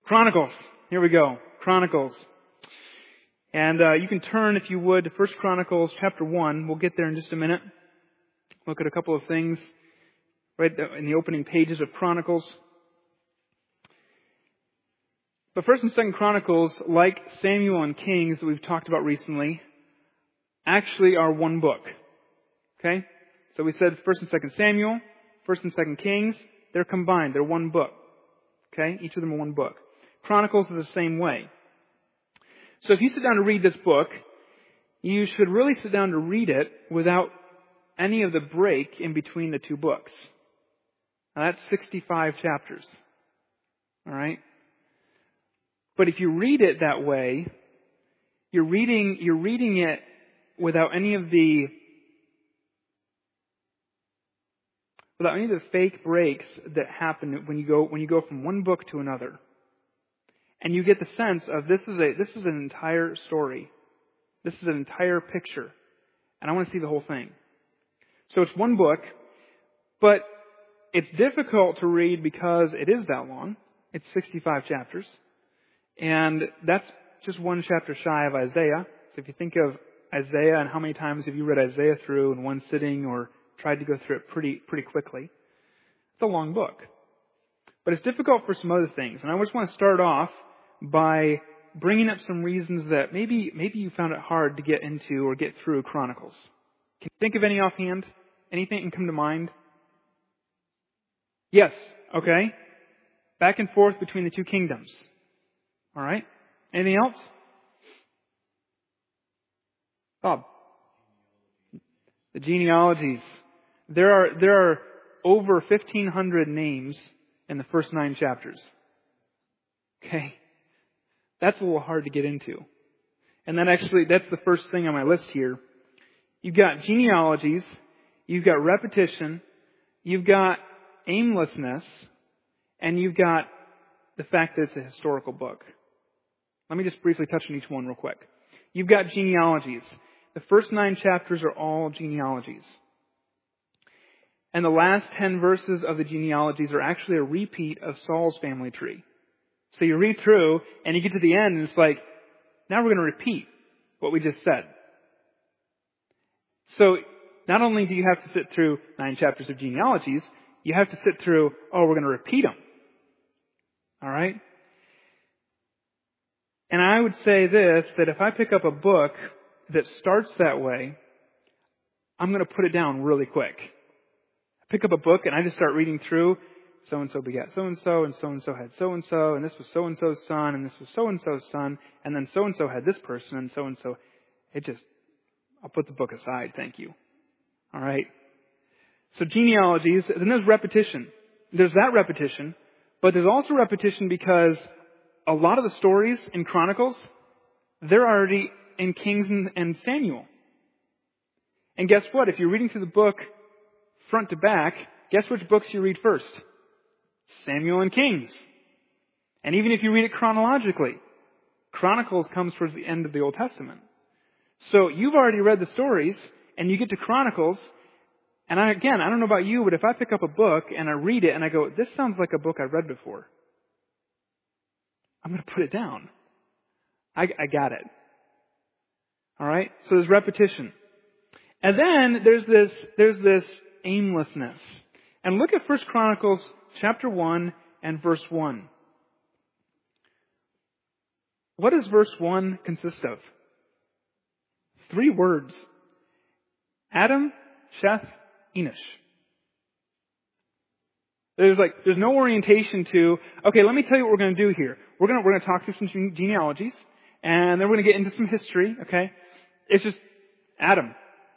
Chronicles. Here we go. Chronicles. And you can turn, if you would, to 1 Chronicles chapter 1. We'll get there in just a minute. Look at a couple of things right in the opening pages of Chronicles. But 1 and 2 Chronicles, like Samuel and Kings that we've talked about recently, actually are one book. Okay? So we said 1 and 2 Samuel, 1 and 2 Kings, they're combined. They're one book. Okay? Each of them are one book. Chronicles is the same way. So if you sit down to read this book, you should really sit down to read it without any of the break in between the two books. Now that's 65 chapters. Alright? But if you read it that way, you're reading it without any of the fake breaks that happen when you go from one book to another. And you get the sense of this is an entire story. This is an entire picture. And I want to see the whole thing. So it's one book, but it's difficult to read because it is that long. It's 65 chapters. And that's just one chapter shy of Isaiah. So if you think of Isaiah and how many times have you read Isaiah through in one sitting or tried to go through it pretty quickly, it's a long book. But it's difficult for some other things. And I just want to start off by bringing up some reasons that maybe you found it hard to get into or get through Chronicles. Can you think of any offhand? Anything that can come to mind? Yes. Okay. Back and forth between the two kingdoms. All right. Anything else? Bob. The genealogies. There are over 1,500 names in the first 9 chapters. Okay. That's a little hard to get into. And that's the first thing on my list here. You've got genealogies, you've got repetition, you've got aimlessness, and you've got the fact that it's a historical book. Let me just briefly touch on each one real quick. You've got genealogies. The first 9 chapters are all genealogies. And the last 10 verses of the genealogies are actually a repeat of Saul's family tree. So you read through, and you get to the end, and it's like, now we're going to repeat what we just said. So not only do you have to sit through 9 chapters of genealogies, you have to sit through, we're going to repeat them. All right? And I would say this, that if I pick up a book that starts that way, I'm going to put it down really quick. I pick up a book and I just start reading through, so-and-so begat so-and-so, and so-and-so had so-and-so, and this was so-and-so's son, and this was so-and-so's son, and then so-and-so had this person, and so-and-so. I'll put the book aside, thank you. All right? So genealogies, then there's repetition. There's that repetition, but there's also repetition because a lot of the stories in Chronicles, they're already in Kings and Samuel. And guess what? If you're reading through the book front to back, guess which books you read first? Samuel and Kings. And even if you read it chronologically, Chronicles comes towards the end of the Old Testament. So you've already read the stories, and you get to Chronicles, and I don't know about you, but if I pick up a book and I read it and I go, this sounds like a book I've read before, I'm going to put it down. I got it. All right? So there's repetition. And then there's this aimlessness. And look at 1 Chronicles chapter 1 and verse 1. What does verse 1 consist of? 3 words. Adam, Sheth, Enosh. There's no orientation to, okay, let me tell you what we're going to do here. We're going to talk through some genealogies, and then we're going to get into some history, okay? It's just Adam.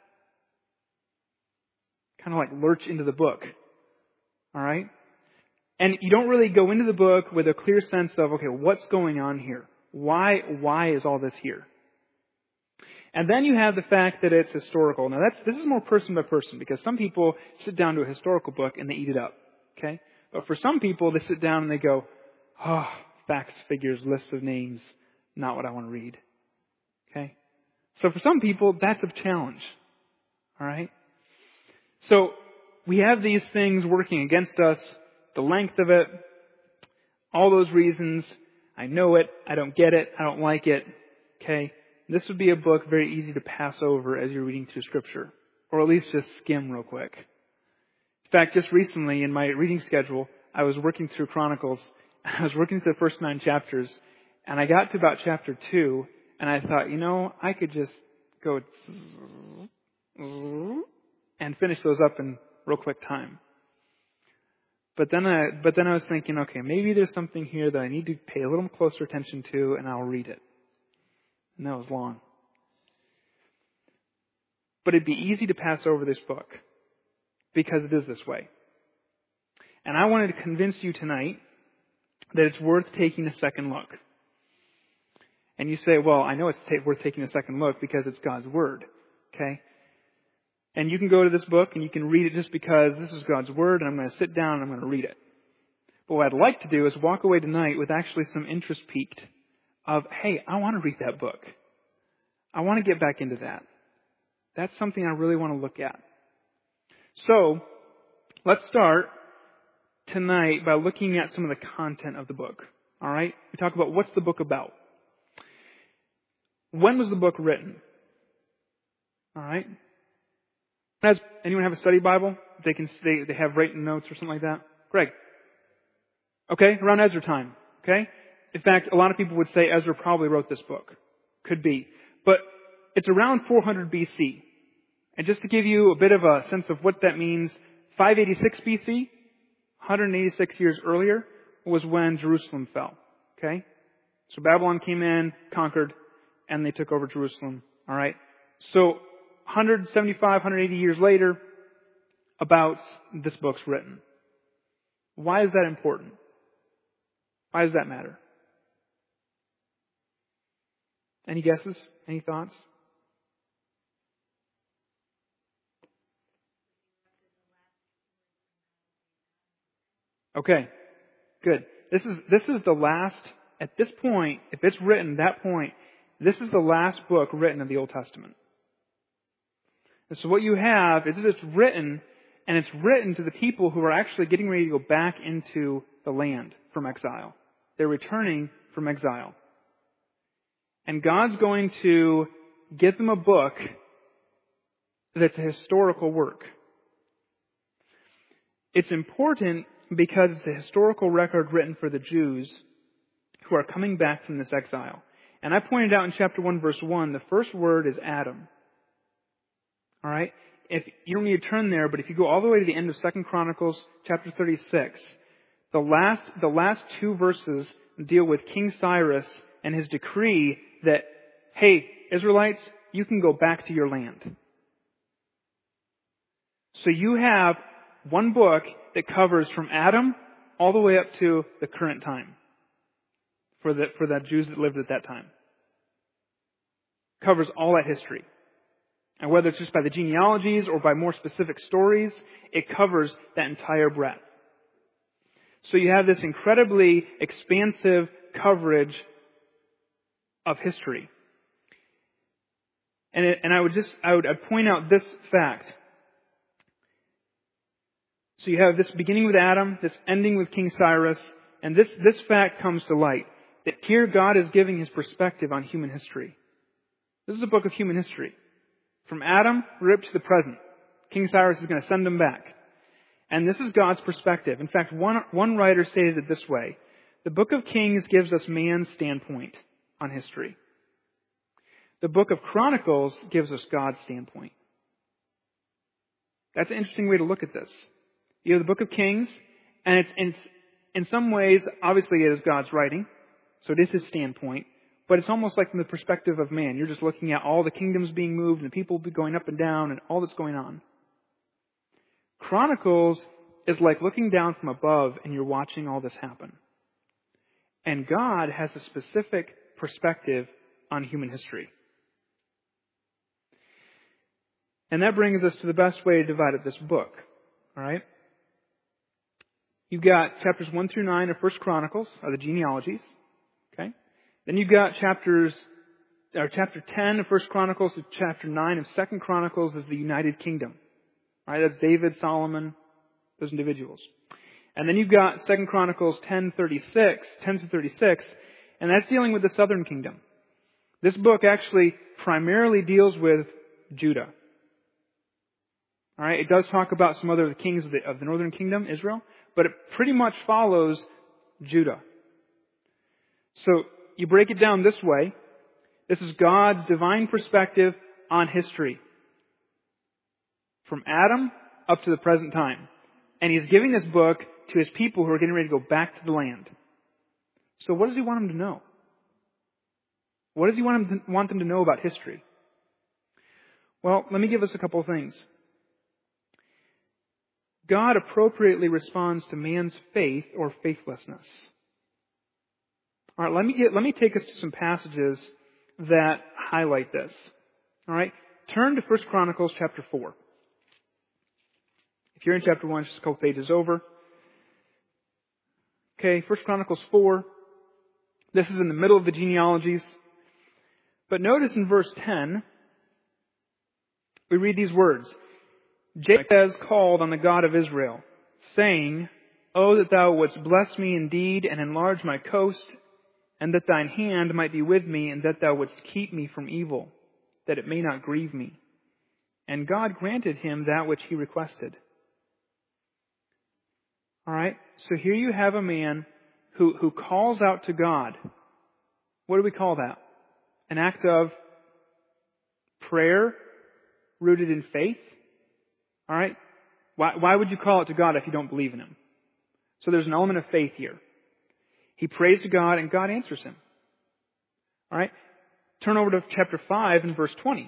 Kind of like lurch into the book. All right? And you don't really go into the book with a clear sense of, okay, what's going on here? Why is all this here? And then you have the fact that it's historical. Now this is more person by person, because some people sit down to a historical book and they eat it up. Okay? But for some people, they sit down and they go, facts, figures, lists of names, not what I want to read. Okay? So for some people, that's a challenge. All right? So we have these things working against us, the length of it, all those reasons. I know it. I don't get it. I don't like it. Okay? This would be a book very easy to pass over as you're reading through Scripture. Or at least just skim real quick. In fact, just recently in my reading schedule, I was working through Chronicles. I was working through the first 9 chapters. And I got to about chapter 2. And I thought, I could just go and finish those up in real quick time. But then I was thinking, okay, maybe there's something here that I need to pay a little closer attention to, and I'll read it. And that was long. But it'd be easy to pass over this book because it is this way. And I wanted to convince you tonight that it's worth taking a second look. And you say, well, I know it's worth taking a second look because it's God's Word. Okay? And you can go to this book and you can read it just because this is God's Word and I'm going to sit down and I'm going to read it. But what I'd like to do is walk away tonight with actually some interest piqued of, hey, I want to read that book. I want to get back into that. That's something I really want to look at. So, let's start tonight by looking at some of the content of the book. Alright? We talk about what's the book about. When was the book written? Alright? Does anyone have a study Bible? They have written notes or something like that? Greg? Okay, around Ezra time. Okay? In fact, a lot of people would say Ezra probably wrote this book. Could be. But it's around 400 BC. And just to give you a bit of a sense of what that means, 586 BC, 186 years earlier, was when Jerusalem fell. Okay? So Babylon came in, conquered, and they took over Jerusalem. Alright? So 175, 180 years later, about this book's written. Why is that important? Why does that matter? Any guesses? Any thoughts? Okay. Good. This is the last, at this point, if it's written that point, this is the last book written in the Old Testament. And so what you have is that it's written, and it's written to the people who are actually getting ready to go back into the land from exile. They're returning from exile. And God's going to give them a book that's a historical work. It's important because it's a historical record written for the Jews who are coming back from this exile. And I pointed out in chapter 1, verse 1, the first word is Adam. Alright? If you don't need to turn there, but if you go all the way to the end of 2 Chronicles chapter 36, the last 2 verses deal with King Cyrus and his decree that, hey, Israelites, you can go back to your land. So you have one book that covers from Adam all the way up to the current time for the Jews that lived at that time. Covers all that history. And whether it's just by the genealogies or by more specific stories, it covers that entire breadth. So you have this incredibly expansive coverage of history. And I would point out this fact. So you have this beginning with Adam, this ending with King Cyrus, and this fact comes to light. That here God is giving His perspective on human history. This is a book of human history. From Adam, right up to the present. King Cyrus is going to send them back. And this is God's perspective. In fact, one writer stated it this way. The book of Kings gives us man's standpoint on history. The book of Chronicles gives us God's standpoint. That's an interesting way to look at this. You have the book of Kings, and it's in some ways, obviously it is God's writing, so it is His standpoint, but it's almost like from the perspective of man. You're just looking at all the kingdoms being moved and people going up and down and all that's going on. Chronicles is like looking down from above and you're watching all this happen. And God has a specific perspective on human history. And that brings us to the best way to divide up this book. Alright? You've got chapters 1 through 9 of 1 Chronicles, are the genealogies. Okay? Then you've got chapter 10 of 1 Chronicles to chapter 9 of 2 Chronicles is the United Kingdom. Alright, that's David, Solomon, those individuals. And then you've got 2 Chronicles 10 through 36, And that's dealing with the southern kingdom. This book actually primarily deals with Judah. All right, it does talk about some other kings of the northern kingdom, Israel, but it pretty much follows Judah. So you break it down this way. This is God's divine perspective on history. From Adam up to the present time. And He's giving this book to His people who are getting ready to go back to the land. So what does He want them to know? What does He want them to know about history? Well, let me give us a couple of things. God appropriately responds to man's faith or faithlessness. All right, let me take us to some passages that highlight this. All right, turn to 1 Chronicles chapter 4. If you're in chapter 1, just a couple pages over. Okay, 1 Chronicles 4. This is in the middle of the genealogies. But notice in verse 10, we read these words. Jabez called on the God of Israel, saying, "Oh, that thou wouldst bless me indeed and enlarge my coast, and that thine hand might be with me, and that thou wouldst keep me from evil, that it may not grieve me." And God granted him that which he requested. All right, so here you have a man who calls out to God. What do we call that? An act of prayer rooted in faith. All right? Why would you call it to God if you don't believe in Him? So there's an element of faith here. He prays to God and God answers him. All right? Turn over to chapter 5 and verse 20.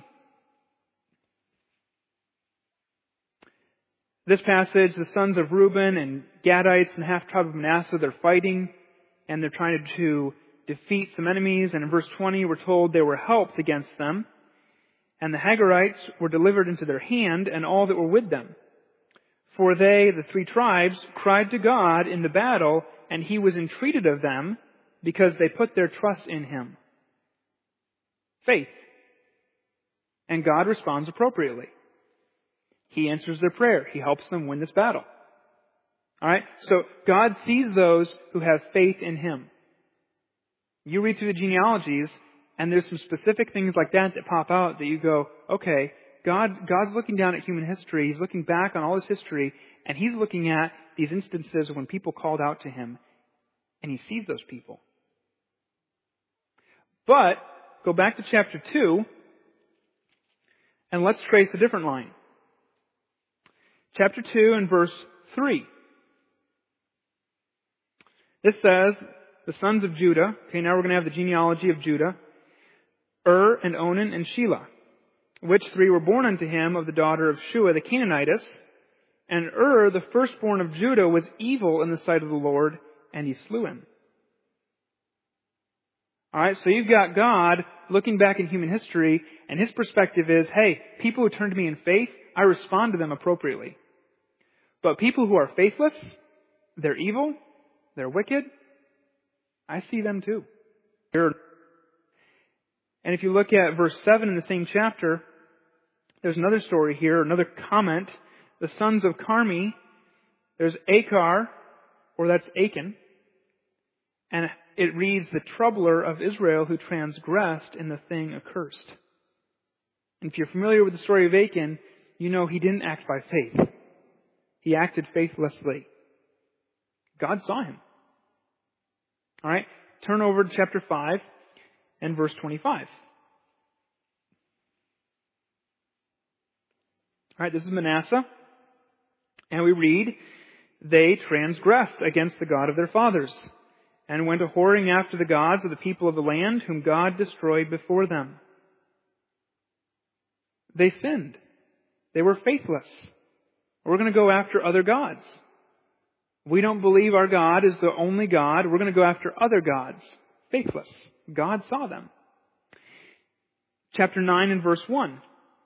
This passage, the sons of Reuben and Gadites and half-tribe of Manasseh, they're fighting and they're trying to defeat some enemies. And in verse 20, we're told they were helped against them. And the Hagarites were delivered into their hand and all that were with them. For they, the three tribes, cried to God in the battle, and He was entreated of them because they put their trust in Him. Faith. And God responds appropriately. He answers their prayer. He helps them win this battle. Alright? So God sees those who have faith in Him. You read through the genealogies, and there's some specific things like that pop out that you go, okay, God's looking down at human history. He's looking back on all His history, and He's looking at these instances when people called out to Him, and He sees those people. But, go back to chapter 2, and let's trace a different line. Chapter 2 and verse 3. This says, the sons of Judah, okay, now we're going to have the genealogy of Judah, and Onan and Shelah, which three were born unto him of the daughter of Shua the Canaanitess. And the firstborn of Judah, was evil in the sight of the Lord, and He slew him. Alright, so you've got God looking back in human history, and His perspective is, hey, people who turn to me in faith, I respond to them appropriately. But people who are faithless, they're evil, they're wicked, I see them too. And if you look at verse 7 in the same chapter, there's another story here, another comment. The sons of Carmi, there's Achar, or that's Achan, and it reads, the troubler of Israel who transgressed in the thing accursed. And if you're familiar with the story of Achan, you know he didn't act by faith. He acted faithlessly. God saw him. Alright, turn over to chapter 5 and verse 25. Alright, this is Manasseh. And we read, they transgressed against the God of their fathers, and went a-whoring after the gods of the people of the land, whom God destroyed before them. They sinned. They were faithless. We're going to go after other gods. We don't believe our God is the only God. We're going to go after other gods. Faithless. God saw them. Chapter 9 and verse 1.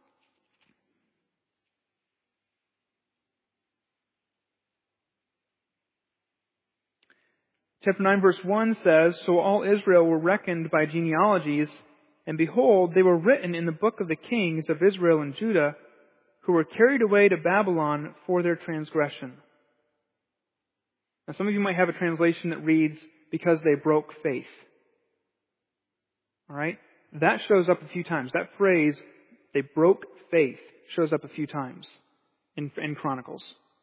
Chapter 9 verse 1 says, so all Israel were reckoned by genealogies, and behold, they were written in the book of the kings of Israel and Judah, who were carried away to Babylon for their transgression. Now some of you might have a translation that reads, because they broke faith. All right? That shows up a few times. That phrase, they broke faith, shows up a few times in Chronicles.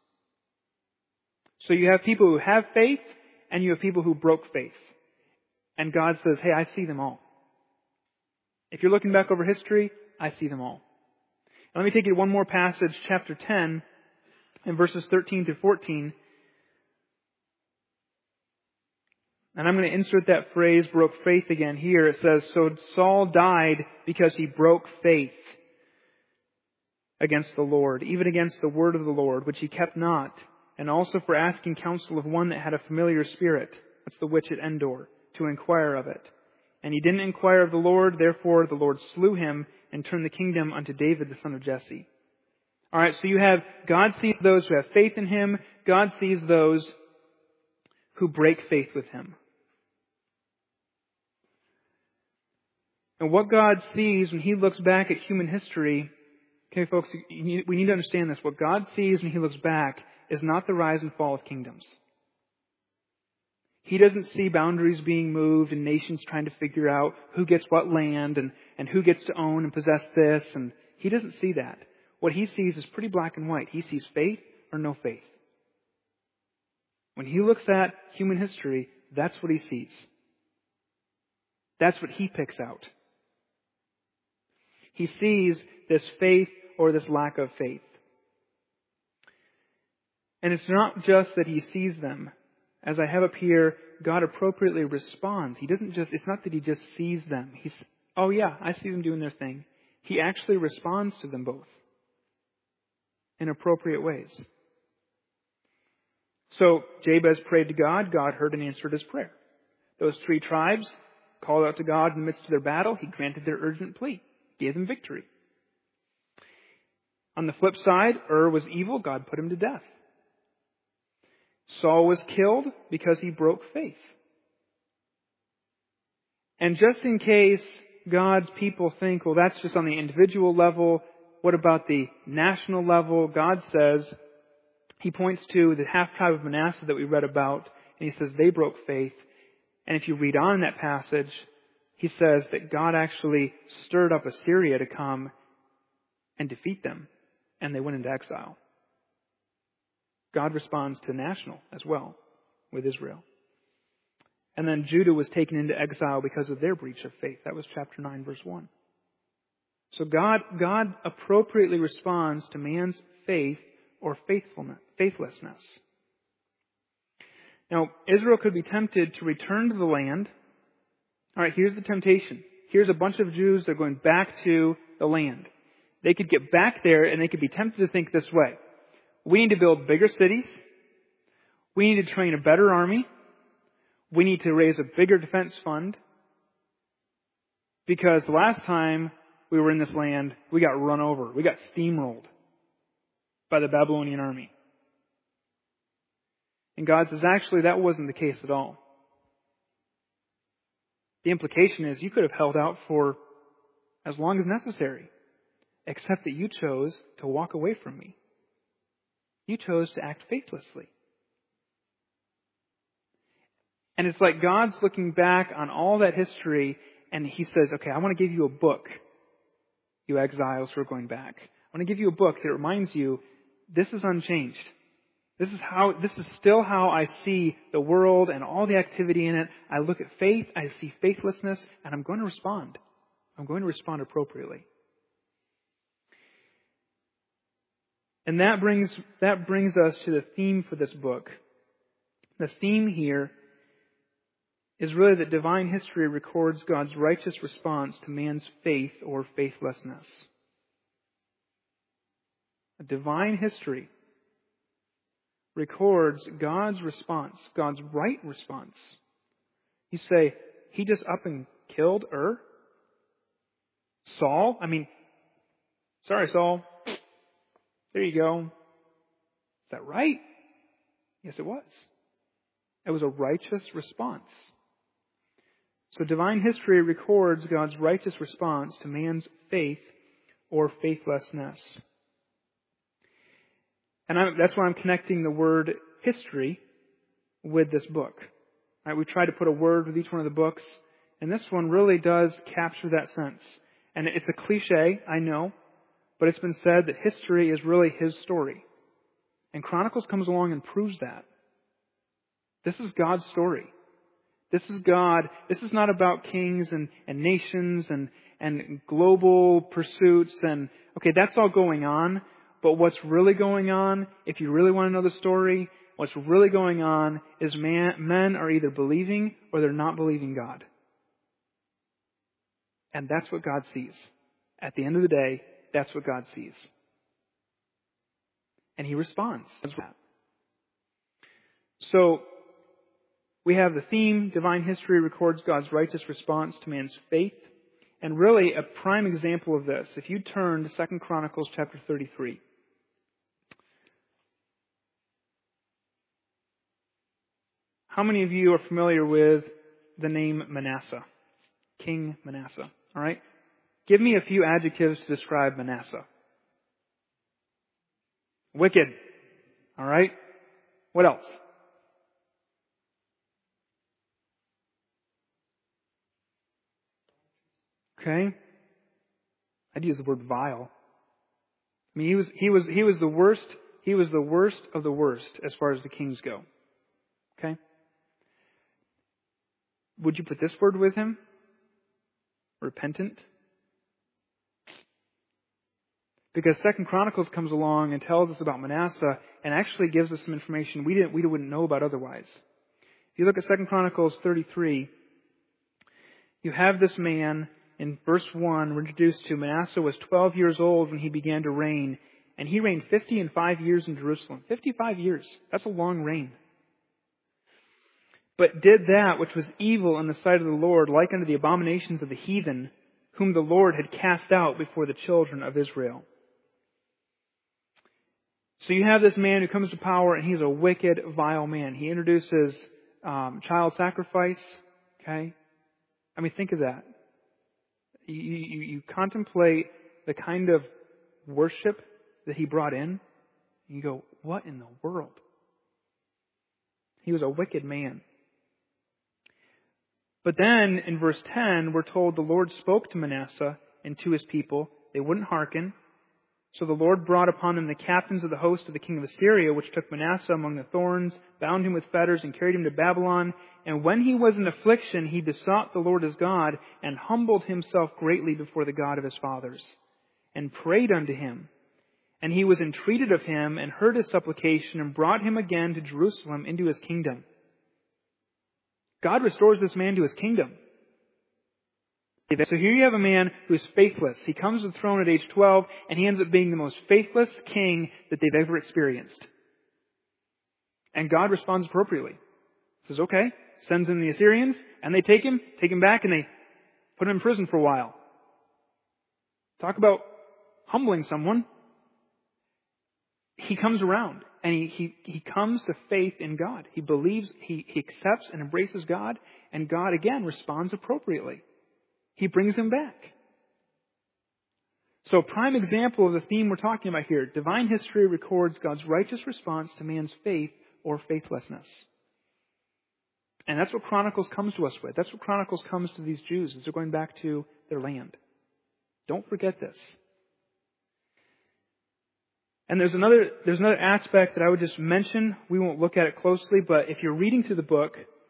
So you have people who have faith, and you have people who broke faith. And God says, hey, I see them all. If you're looking back over history, I see them all. And let me take you to one more passage, chapter 10, in verses 13 to 14. And I'm going to insert that phrase, broke faith, again here. It says, so Saul died because he broke faith against the Lord, even against the word of the Lord, which he kept not, and also for asking counsel of one that had a familiar spirit, that's the witch at Endor, to inquire of it. And he didn't inquire of the Lord, therefore the Lord slew him and turned the kingdom unto David the son of Jesse. Alright, so you have, God sees those who have faith in him, God sees those who break faith with him. And what God sees when he looks back at human history, okay folks, we need to understand this. What God sees when he looks back is not the rise and fall of kingdoms. He doesn't see boundaries being moved and nations trying to figure out who gets what land and who gets to own and possess this. And he doesn't see that. What he sees is pretty black and white. He sees faith or no faith. When he looks at human history, that's what he sees. That's what he picks out. He sees this faith or this lack of faith. And it's not just that he sees them. As I have up here, God appropriately responds. It's not that he just sees them. Oh yeah, I see them doing their thing. He actually responds to them both in appropriate ways. So Jabez prayed to God. God heard and answered his prayer. Those 3 tribes called out to God in the midst of their battle. He granted their urgent plea, gave them victory. On the flip side, was evil. God put him to death. Saul was killed because he broke faith. And just in case God's people think, well, that's just on the individual level, what about the national level? God says, he points to the half-tribe of Manasseh that we read about, and he says they broke faith. And if you read on in that passage, he says that God actually stirred up Assyria to come and defeat them, and they went into exile. God responds to national as well with Israel. And then Judah was taken into exile because of their breach of faith. That was chapter 9, verse 1. So God appropriately responds to man's faith or faithlessness. Now, Israel could be tempted to return to the land. All right, here's the temptation. Here's a bunch of Jews that are going back to the land. They could get back there and they could be tempted to think this way. We need to build bigger cities. We need to train a better army. We need to raise a bigger defense fund. Because the last time we were in this land, we got run over. We got steamrolled by the Babylonian army. And God says, actually, that wasn't the case at all. The implication is you could have held out for as long as necessary, except that you chose to walk away from me. You chose to act faithlessly. And it's like God's looking back on all that history and he says, okay, I want to give you a book, you exiles who are going back. I want to give you a book that reminds you this is unchanged. This is still how I see the world and all the activity in it. I look at faith, I see faithlessness, and I'm going to respond. I'm going to respond appropriately. And that brings us to the theme for this book. The theme here is really that divine history records God's righteous response to man's faith or faithlessness. A divine history records God's response, God's right response. You say, he just up and killed Saul? Sorry, Saul. There you go. Is that right? Yes, it was. It was a righteous response. So divine history records God's righteous response to man's faith or faithlessness. And that's why I'm connecting the word history with this book. Right, we try to put a word with each one of the books, And this one really does capture that sense. And it's a cliche, I know, but it's been said that history is really his story. And Chronicles comes along and proves that. This is God's story. This is God. This is not about kings and nations and global pursuits and, okay, that's all going on. But what's really going on, if you really want to know the story, what's really going on is men are either believing or they're not believing God. And that's what God sees. At the end of the day, that's what God sees. And He responds to that. So, we have the theme, divine history records God's righteous response to man's faith. And really, a prime example of this, if you turn to 2 Chronicles chapter 33. How many of you are familiar with the name Manasseh? King Manasseh. All right? Give me a few adjectives to describe Manasseh. Wicked. All right? What else? Okay? I'd use the word vile. I mean, he was the worst. He was the worst of the worst as far as the kings go. Okay? Would you put this word with him? Repentant? Because 2 Chronicles comes along and tells us about Manasseh and actually gives us some information we wouldn't know about otherwise. If you look at 2 Chronicles 33, you have this man in verse 1, we're introduced to Manasseh was 12 years old when he began to reign, and he reigned 55 years in Jerusalem. 55 years. That's a long reign. But did that which was evil in the sight of the Lord, like unto the abominations of the heathen, whom the Lord had cast out before the children of Israel. So you have this man who comes to power, and he's a wicked, vile man. He introduces child sacrifice. Okay? I mean, think of that. You contemplate the kind of worship that he brought in, and you go, what in the world? He was a wicked man. But then, in verse 10, we're told the Lord spoke to Manasseh and to his people. They wouldn't hearken. So the Lord brought upon them the captains of the host of the king of Assyria, which took Manasseh among the thorns, bound him with fetters, and carried him to Babylon. And when he was in affliction, he besought the Lord his God, and humbled himself greatly before the God of his fathers, and prayed unto him. And he was entreated of him, and heard his supplication, and brought him again to Jerusalem into his kingdom. God restores this man to his kingdom. So here you have a man who is faithless. He comes to the throne at age 12, and he ends up being the most faithless king that they've ever experienced. And God responds appropriately. He says, okay, sends in the Assyrians, and they take him back, and they put him in prison for a while. Talk about humbling someone. He comes around, and he comes to faith in God. He believes, he accepts and embraces God, and God again responds appropriately. He brings him back. So a prime example of the theme we're talking about here. Divine history records God's righteous response to man's faith or faithlessness. And that's what Chronicles comes to us with. That's what Chronicles comes to these Jews as they're going back to their land. Don't forget this. And there's another aspect that I would just mention. We won't look at it closely, but if you're reading through the book,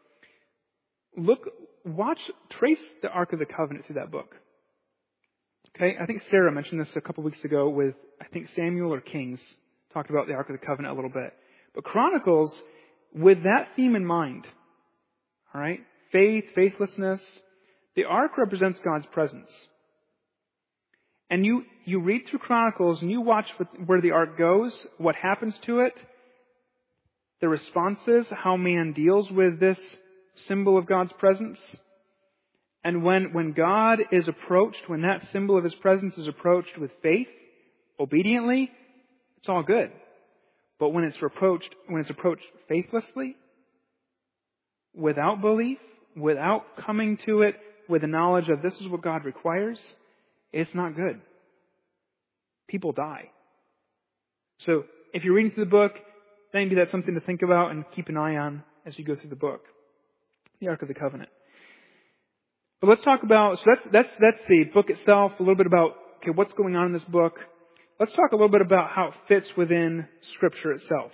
trace the Ark of the Covenant through that book. Okay, I think Sarah mentioned this a couple weeks ago with, I think Samuel or Kings, talked about the Ark of the Covenant a little bit. But Chronicles, with that theme in mind, all right, faith, faithlessness, the Ark represents God's presence. And you read through Chronicles and you watch where the Ark goes, what happens to it, the responses, how man deals with this symbol of God's presence. And when God is approached, when that symbol of His presence is approached with faith, obediently, it's all good. But when it's approached faithlessly, without belief, without coming to it with the knowledge of this is what God requires, it's not good. People die. So if you're reading through the book, maybe that's something to think about and keep an eye on as you go through the book. The Ark of the Covenant. But let's talk about, so that's the book itself, a little bit about, okay, what's going on in this book. Let's talk a little bit about how it fits within Scripture itself.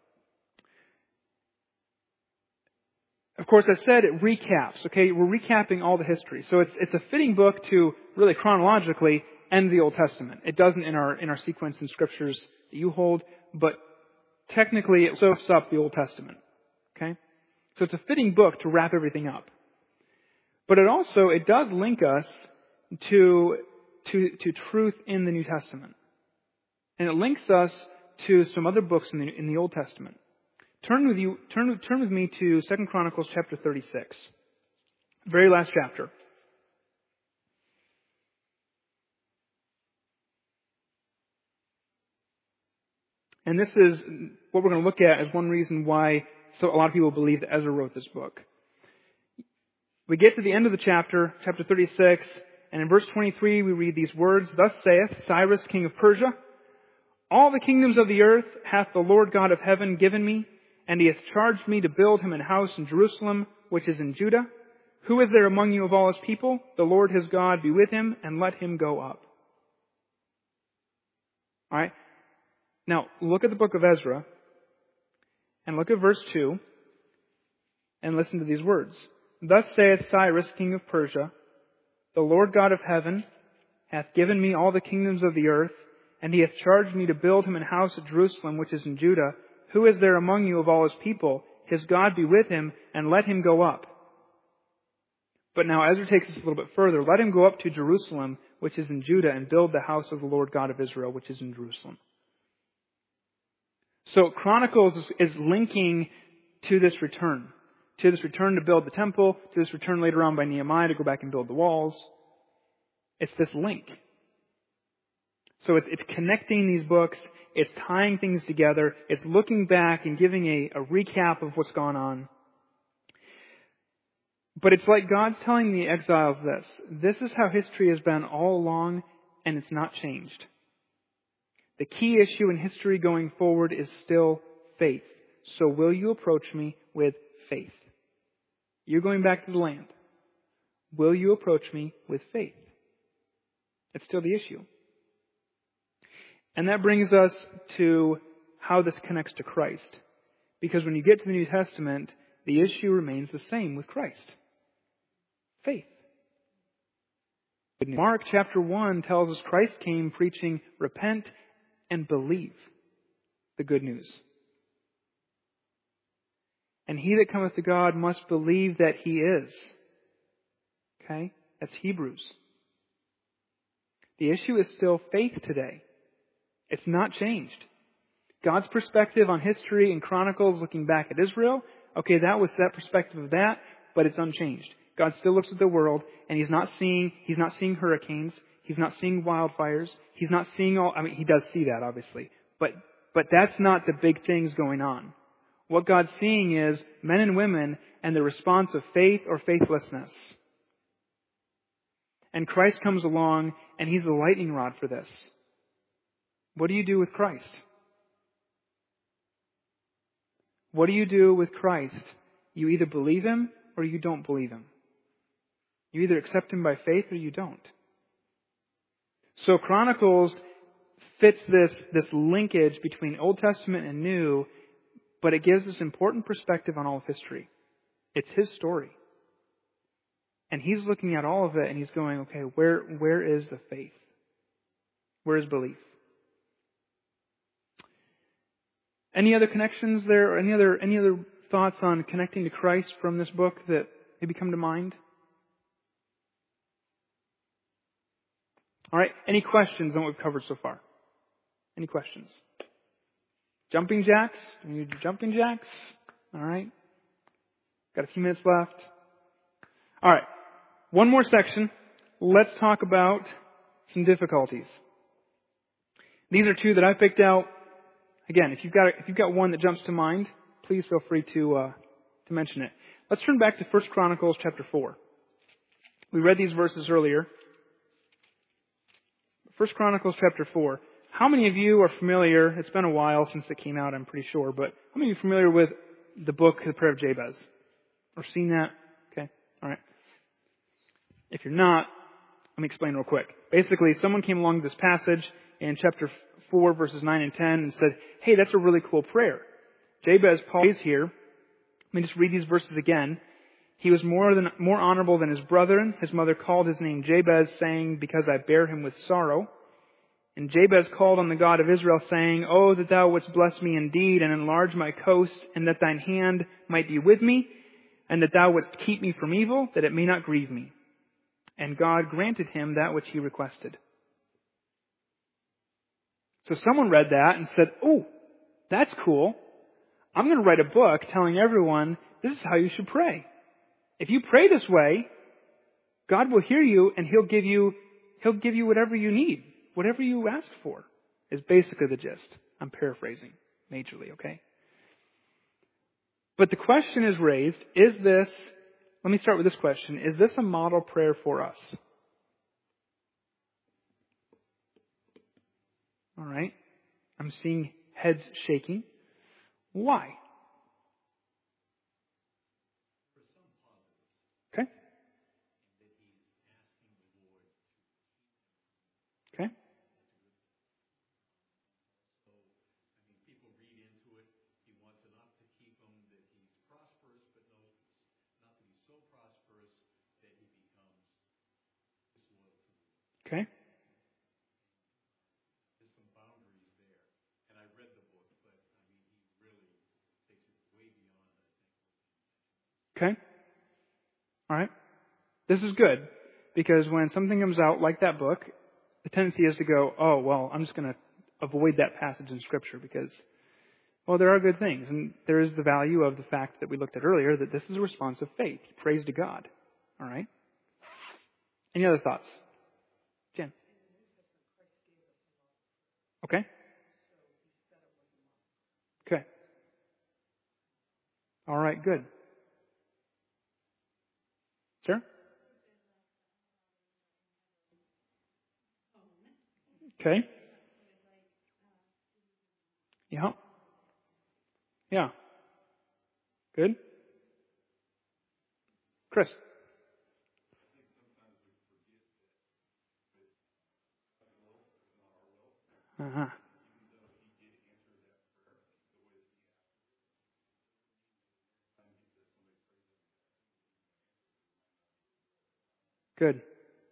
Of course, I said it recaps, okay? We're recapping all the history. So it's a fitting book to really chronologically end the Old Testament. It doesn't in our sequence in Scriptures that you hold, but technically it sums up the Old Testament, okay? So it's a fitting book to wrap everything up. But it does link us to truth in the New Testament. And it links us to some other books in the Old Testament. Turn with me to 2 Chronicles chapter 36. Very last chapter. And this is what we're going to look at as one reason why a lot of people believe that Ezra wrote this book. We get to the end of the chapter 36, and in verse 23 we read these words, "Thus saith Cyrus, king of Persia, all the kingdoms of the earth hath the Lord God of heaven given me, and he hath charged me to build him an house in Jerusalem, which is in Judah. Who is there among you of all his people? The Lord his God be with him, and let him go up." Alright? Now, look at the book of Ezra, and look at verse 2, and listen to these words. "Thus saith Cyrus, king of Persia, the Lord God of heaven hath given me all the kingdoms of the earth, and he hath charged me to build him an house at Jerusalem, which is in Judah. Who is there among you of all his people? His God be with him, and let him go up." But now Ezra takes us a little bit further. "Let him go up to Jerusalem, which is in Judah, and build the house of the Lord God of Israel, which is in Jerusalem." So Chronicles is linking to this return. To this return to build the temple, to this return later on by Nehemiah to go back and build the walls. It's this link. So it's connecting these books, it's tying things together, it's looking back and giving a recap of what's gone on. But it's like God's telling the exiles this. This is how history has been all along, and it's not changed. The key issue in history going forward is still faith. So will you approach me with faith? You're going back to the land. Will you approach me with faith? It's still the issue. And that brings us to how this connects to Christ. Because when you get to the New Testament, the issue remains the same with Christ. Faith. Mark chapter 1 tells us Christ came preaching, repent and believe the good news. And he that cometh to God must believe that he is. Okay? That's Hebrews. The issue is still faith today. It's not changed. God's perspective on history and Chronicles looking back at Israel, okay, that was that perspective of that, but it's unchanged. God still looks at the world and he's not seeing hurricanes, he's not seeing wildfires, he's not seeing he does see that obviously, but that's not the big things going on. What God's seeing is men and women and the response of faith or faithlessness. And Christ comes along and he's the lightning rod for this. What do you do with Christ? What do you do with Christ? You either believe him or you don't believe him. You either accept him by faith or you don't. So Chronicles fits this linkage between Old Testament and New, but it gives us important perspective on all of history. It's his story. And he's looking at all of it and he's going, okay, where is the faith? Where is belief? Any other connections there, or any other thoughts on connecting to Christ from this book that maybe come to mind? All right. Any questions on what we've covered so far? Any questions? Jumping jacks? Do we need jumping jacks? All right. Got a few minutes left. All right. One more section. Let's talk about some difficulties. These are two that I picked out. Again, if you've got one that jumps to mind, please feel free to mention it. Let's turn back to 1 Chronicles chapter 4. We read these verses earlier. 1 Chronicles chapter 4. How many of you are familiar, it's been a while since it came out, I'm pretty sure, but how many of you are familiar with the book, The Prayer of Jabez? Or seen that? Okay, all right. If you're not, let me explain real quick. Basically, someone came along this passage in chapter 4, verses 9 and 10 and said, hey, that's a really cool prayer. Jabez prays here. Let me just read these verses again. He was more honorable than his brethren. His mother called his name Jabez, saying, because I bear him with sorrow. And Jabez called on the God of Israel, saying, oh, that thou wouldst bless me indeed, and enlarge my coast, and that thine hand might be with me, and that thou wouldst keep me from evil, that it may not grieve me. And God granted him that which he requested. So someone read that and said, oh, that's cool. I'm going to write a book telling everyone this is how you should pray. If you pray this way, God will hear you and He'll give you whatever you need, whatever you ask for, is basically the gist. I'm paraphrasing majorly, okay? But the question is raised, let me start with this question, is this a model prayer for us? All right. I'm seeing heads shaking. Why? Okay. Okay. Okay. Okay. All right. This is good, because when something comes out like that book, the tendency is to go, oh, well, I'm just going to avoid that passage in Scripture because, well, there are good things. And there is the value of the fact that we looked at earlier that this is a response of faith. Praise to God. All right? Any other thoughts? Jen? Okay. Okay. All right, good. Sarah? Okay. Yeah. Yeah. Good. Chris? Uh-huh. Good.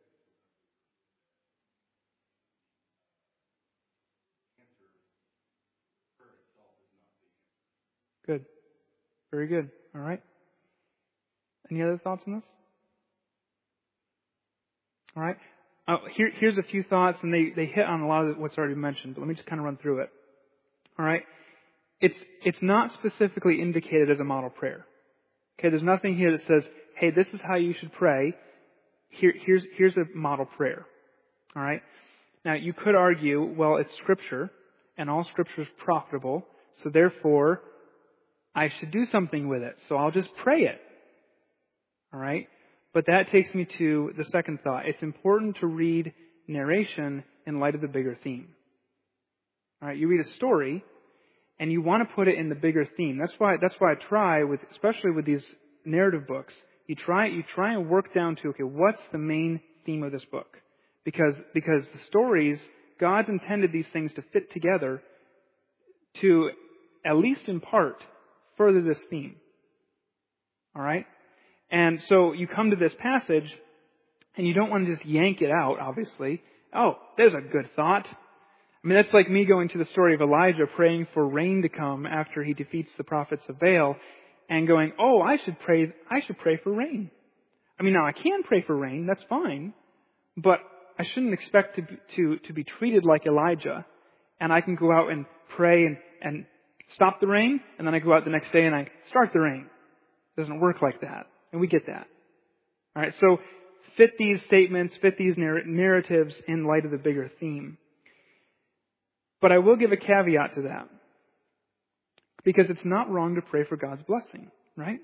Good. Very good. All right. Any other thoughts on this? All right. Here's a few thoughts, and they hit on a lot of what's already mentioned, but let me just kind of run through it. All right. It's not specifically indicated as a model prayer. Okay, there's nothing here that says, hey, this is how you should pray. Here's a model prayer. All right. Now, you could argue, well, it's Scripture, and all Scripture is profitable, so therefore, I should do something with it, so I'll just pray it. All right? But that takes me to the second thought. It's important to read narration in light of the bigger theme. All right? You read a story, and you want to put it in the bigger theme. That's why I try with, especially with these narrative books, you try and work down to, okay, what's the main theme of this book? Because the stories, God's intended these things to fit together to, at least in part, further this theme. All right? And so you come to this passage, and you don't want to just yank it out, obviously. Oh, there's a good thought. I mean, that's like me going to the story of Elijah praying for rain to come after he defeats the prophets of Baal, and going, oh, I should pray for rain. I mean, now I can pray for rain, that's fine, but I shouldn't expect to be treated like Elijah, and I can go out and pray and stop the rain, and then I go out the next day and I start the rain. It doesn't work like that. And we get that. All right, so fit these statements, fit these narratives in light of the bigger theme. But I will give a caveat to that. Because it's not wrong to pray for God's blessing, right?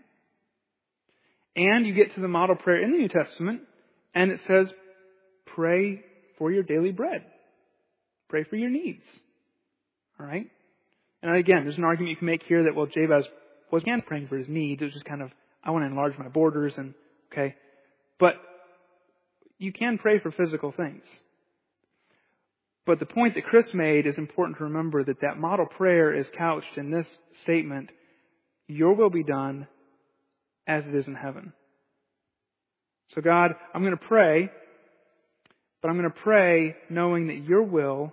And you get to the model prayer in the New Testament, and it says, pray for your daily bread. Pray for your needs. All right? And again, there's an argument you can make here that, well, Jabez wasn't praying for his needs. It was just kind of, I want to enlarge my borders and, okay. But You can pray for physical things. But the point that Chris made is important to remember, that that model prayer is couched in this statement: your will be done as it is in heaven. So God, I'm going to pray, but I'm going to pray knowing that your will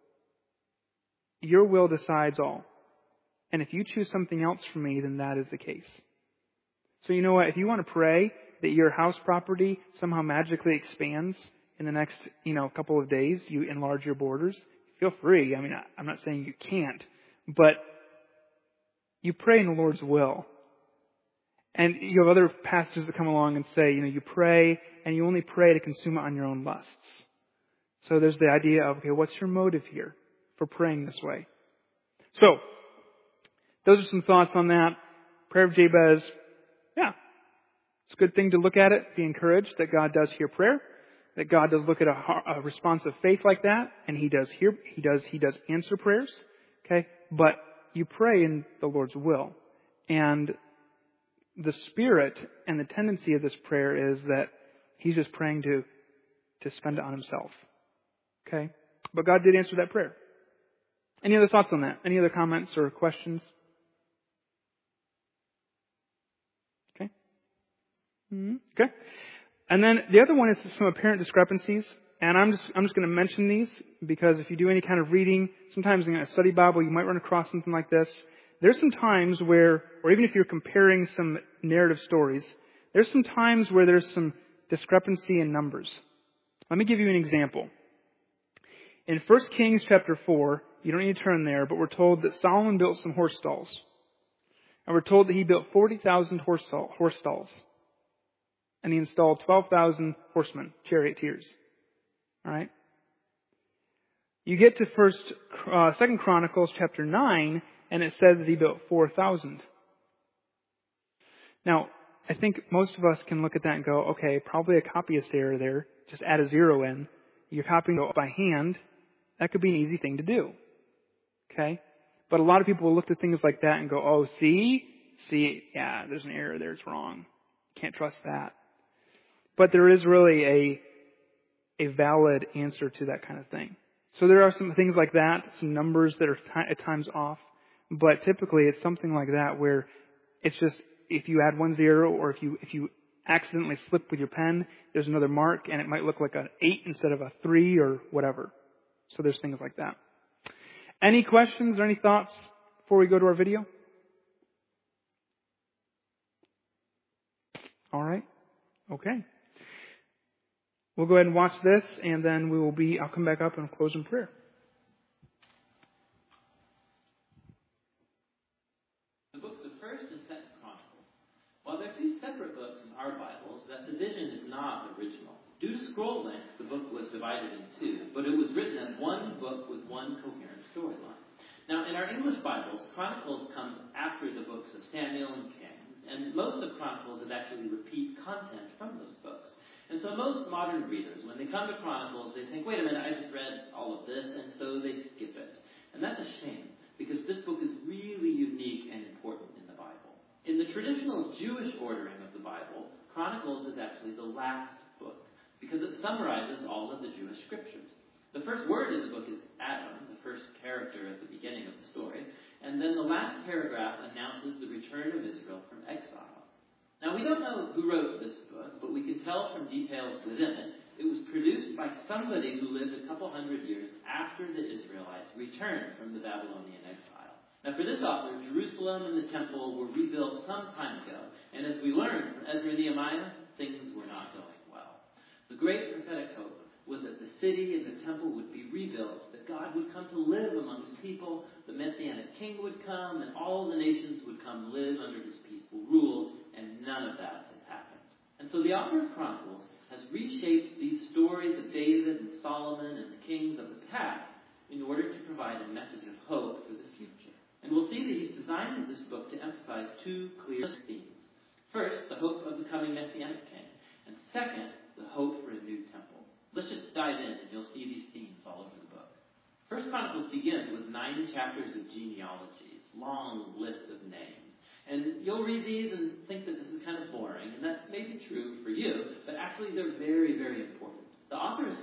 decides all. And if you choose something else for me, then that is the case. So you know what? If you want to pray that your house property somehow magically expands in the next, couple of days, you enlarge your borders, feel free. I mean, I'm not saying you can't, but you pray in the Lord's will. And you have other passages that come along and say, you pray and you only pray to consume it on your own lusts. So there's the idea of, okay, what's your motive here for praying this way? So, those are some thoughts on that. Prayer of Jabez, yeah. It's a good thing to look at it, be encouraged that God does hear prayer, that God does look at a response of faith like that, and He does answer prayers. Okay? But you pray in the Lord's will. And the spirit and the tendency of this prayer is that he's just praying to spend it on himself. Okay? But God did answer that prayer. Any other thoughts on that? Any other comments or questions? Okay. Okay. And then the other one is some apparent discrepancies. And I'm just going to mention these because if you do any kind of reading, sometimes in a study Bible, you might run across something like this. There's some times where, or even if you're comparing some narrative stories, there's some times where there's some discrepancy in numbers. Let me give you an example. In 1 Kings chapter 4, you don't need to turn there, but we're told that Solomon built some horse stalls. And we're told that he built 40,000 horse stalls. And he installed 12,000 horsemen, charioteers. Alright? You get to 2 Chronicles chapter 9, and it says that he built 4,000. Now, I think most of us can look at that and go, okay, probably a copyist error there. Just add a zero in. You're copying it by hand. That could be an easy thing to do. Okay? But a lot of people will look at things like that and go, oh, see, yeah, there's an error there. It's wrong. Can't trust that. But there is really a valid answer to that kind of thing. So there are some things like that, some numbers that are at times off. But typically it's something like that where it's just, if you add 1 0 or if you accidentally slip with your pen, there's another mark and it might look like an 8 instead of a 3 or whatever. So there's things like that. Any questions or any thoughts before we go to our video? All right. Okay. We'll go ahead and watch this and then I'll come back up and close in prayer. The books of 1st and 2nd Chronicles. While they're two separate books in our Bibles, that division is not original. Due to scroll length, the book was divided in two, but it was written as one book with one coherent storyline. Now, in our English Bibles, Chronicles comes after the books of Samuel and Kings, and most of Chronicles is actually repeat content from those books. And so most modern readers, when they come to Chronicles, they think, wait a minute, I just read all of this, and so they skip it. And that's a shame, because this book is really unique and important in the Bible. In the traditional Jewish ordering of the Bible, Chronicles is actually the last book, because it summarizes all of the Jewish scriptures. The first word in the book is Adam, the first character at the beginning of the story, and then the last paragraph announces the return of Israel from exile. Now, we don't know who wrote this book, but we can tell from details within it. It was produced by somebody who lived a couple hundred years after the Israelites returned from the Babylonian exile. Now, for this author, Jerusalem and the temple were rebuilt some time ago, and as we learned from Ezra and Nehemiah, things were not going well. The great prophetic hope was that the city and the temple would be rebuilt, that God would come to live among his people, the Messianic king would come, and all the nations would come live under his peaceful rule, and none of that has happened. And so the author of Chronicles has reshaped these stories of David and Solomon and the kings of the past in order to provide a message of hope for the future. And we'll see that he's designed this book to emphasize two clear themes. First, the hope of the coming Messianic king, and second, the hope for a new temple. Let's just dive in and you'll see these themes all over the book. First Chronicles begins with 9 chapters of genealogies, long list of names. And you'll read these and think that this is kind of boring, and that may be true for you, but actually they're very, very important.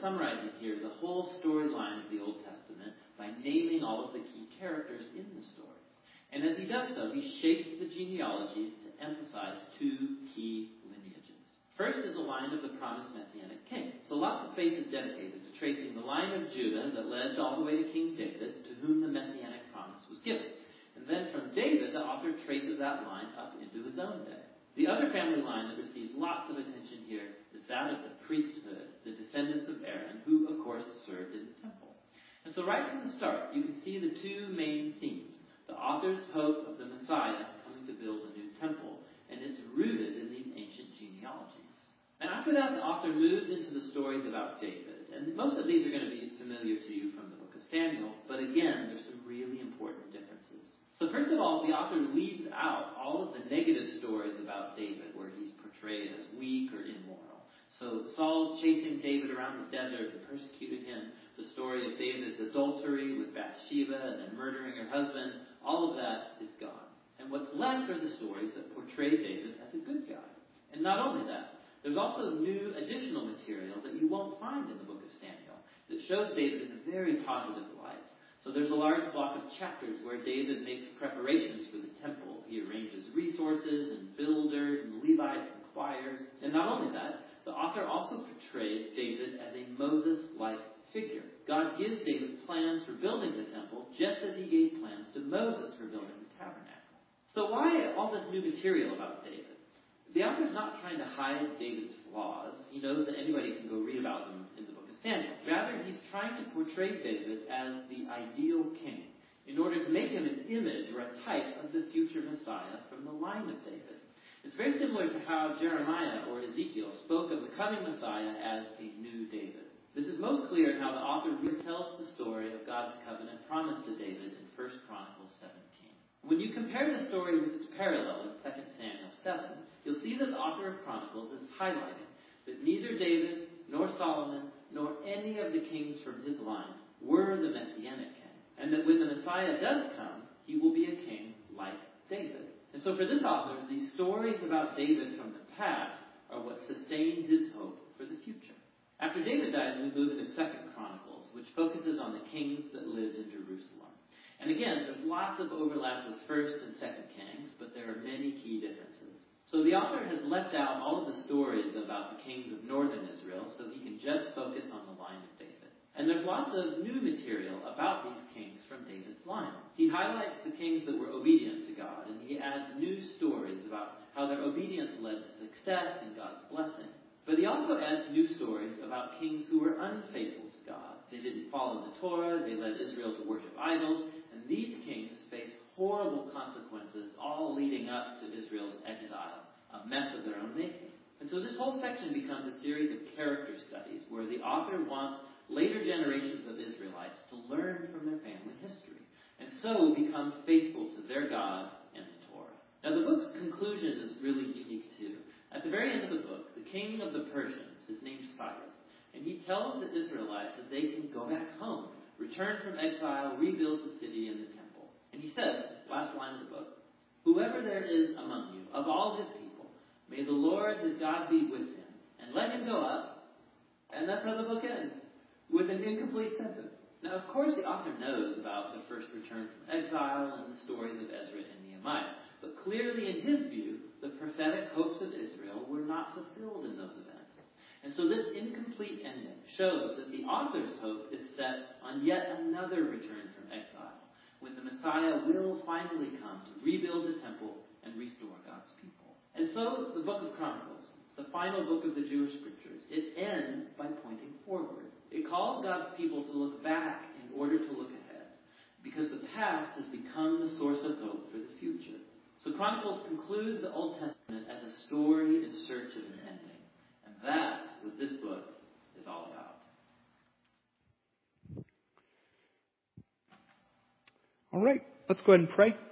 summarizing here the whole storyline of the Old Testament by naming all of the key characters in the story. And as he does so, he shapes the genealogies to emphasize two key lineages. First is a line of the promised Messianic king. So lots of space is dedicated to tracing the line of Judah that led all the way to King David, to whom the Messianic promise was given. And then from David, the author traces that line up into his own day. The other family line that receives lots of attention here is that of the priesthood, the descendants of Aaron, who, of course, served in the temple. And so right from the start, you can see the two main themes. The author's hope of the Messiah coming to build a new temple, and it's rooted in these ancient genealogies. And after that, the author moves into the stories about David. And most of these are going to be familiar to you from the book of Samuel, but again, there's some really important differences. So first of all, the author leaves out all of the negative stories about David, where he's portrayed as weak or immoral. So Saul chasing David around the desert and persecuting him, the story of David's adultery with Bathsheba and then murdering her husband, all of that is gone. And what's left are the stories that portray David as a good guy. And not only that, there's also new additional material that you won't find in the book of Samuel that shows David in a very positive light. So there's a large block of chapters where David makes preparations for the temple. He arranges resources and builders and Levites and choirs. And not only that, the author also portrays David as a Moses-like figure. God gives David plans for building the temple, just as he gave plans to Moses for building the tabernacle. So why all this new material about David? The author's not trying to hide David's flaws. He knows that anybody can go read about them in the book of Samuel. Rather, he's trying to portray David as the ideal king in order to make him an image or a type of the future Messiah from the line of David. It's very similar to how Jeremiah or Ezekiel spoke of the coming Messiah as a new David. This is most clear in how the author retells the story of God's covenant promise to David in 1 Chronicles 17. When you compare the story with its parallel in 2 Samuel 7, you'll see that the author of Chronicles is highlighting that neither David, nor Solomon, nor any of the kings from his line were the Messianic king. And that when the Messiah does come, he will be a king like David. And so for this author, these stories about David from the past are what sustain his hope for the future. After David dies, we move into 2 Chronicles, which focuses on the kings that lived in Jerusalem. And again, there's lots of overlap with 1st and 2nd Kings, but there are many key differences. So the author has left out all of the stories about the kings of northern Israel, so he can just focus on the line of David. And there's lots of new material about these kings from David's line. He highlights the kings that were obedient to God, and he adds new stories about how their obedience led to success and God's blessing. But he also adds new stories about kings who were unfaithful to God. They didn't follow the Torah, they led Israel to worship idols, and these kings faced horrible consequences, all leading up to Israel's exile, a mess of their own making. And so this whole section becomes a series of character studies where the author wants later generations of Israelites to learn from their family history, and so become faithful to their God and the Torah. Now the book's conclusion is really unique too. At the very end of the book, the king of the Persians is named Cyrus, and he tells the Israelites that they can go back home, return from exile, rebuild the city and the temple. And he says, last line of the book, "Whoever there is among you, of all his people, may the Lord his God be with him, and let him go up." And that's how the book ends, with an incomplete sentence. Now, of course, the author knows about the first return from exile and the stories of Ezra and Nehemiah. But clearly, in his view, the prophetic hopes of Israel were not fulfilled in those events. And so this incomplete ending shows that the author's hope is set on yet another return from exile, when the Messiah will finally come to rebuild the temple and restore God's people. And so the book of Chronicles, the final book of the Jewish scriptures, it ends by pointing forward. It calls God's people to look back in order to look ahead, because the past has become the source of hope for the future. So Chronicles concludes the Old Testament as a story in search of an ending. And that's what this book is all about. All right, let's go ahead and pray.